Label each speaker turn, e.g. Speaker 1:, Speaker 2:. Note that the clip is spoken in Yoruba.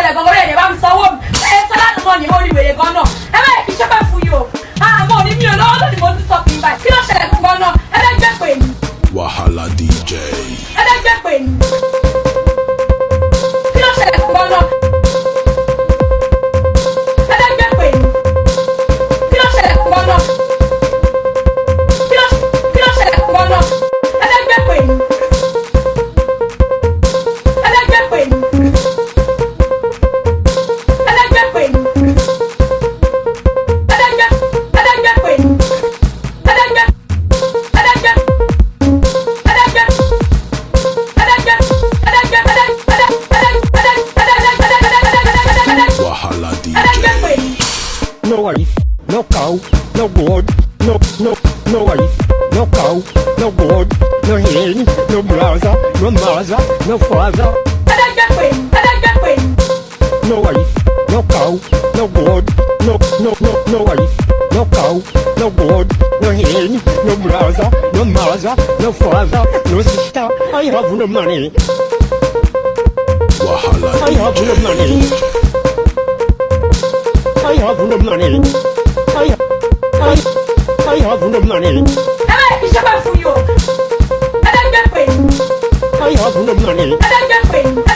Speaker 1: ṣẹlẹ̀ gan orí ẹ̀dẹ̀ bá mi sanwó mi ẹ̀ sọ́lá ni mo ní mo ní wèrè gan náà ẹ bẹ́ẹ̀ kí iṣẹ́ bá fún yìí o àmọ́ òní mi ò lọ́wọ́ lónìí mo ti sọ fún ibà kí ló ṣẹlẹ̀ gan náà ẹ bẹ́ẹ̀ gbé pè ní. Wahala DJ. ẹ bẹ́ẹ̀ gbé pè ní. kí ló ṣẹlẹ̀ gan náà. ẹ bẹ́ẹ̀ gbé pè ní. kí ló ṣẹlẹ̀ gan náà. kí ló ṣẹlẹ̀ gan náà. ẹ bẹ́ẹ̀ gbé pè ní.
Speaker 2: No wife, no cow, no goat, no wife, no cow, no goat, no hen, no brother, no mother, no father. No wife, no cow, no goat, no wife, no cow, no goat, no hen, no brother, no mother, no father, no sister. I have no money. I have no money. I have no money. I have no money.
Speaker 1: I have no money.